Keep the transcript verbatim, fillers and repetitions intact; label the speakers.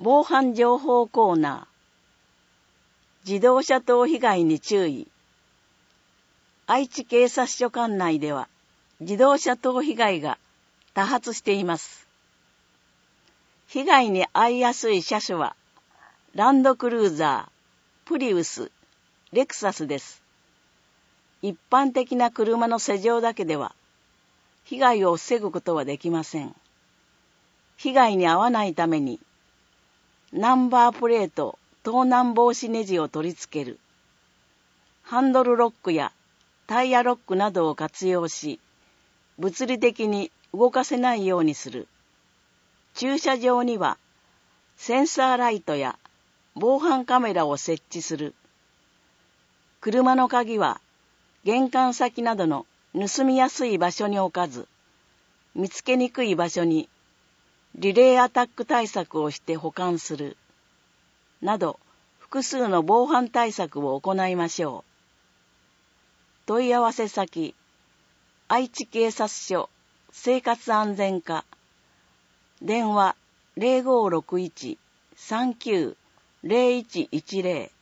Speaker 1: 防犯情報コーナー。自動車盗被害に注意。愛知警察署管内では自動車盗被害が多発しています。被害に遭いやすい車種はランドクルーザー、プリウス、レクサスです。一般的な車の施錠だけでは被害を防ぐことはできません。被害に遭わないためにナンバープレート盗難防止ネジを取り付ける、ハンドルロックやタイヤロックなどを活用し、物理的に動かせないようにする、駐車場にはセンサーライトや防犯カメラを設置する、車の鍵は玄関先などの盗みやすい場所に置かず、見つけにくい場所にリレーアタック対策をして保管する、など複数の防犯対策を行いましょう。問い合わせ先、愛知警察署生活安全課、電話 ゼロごろくいち さんきゅう ゼロいちいちゼロ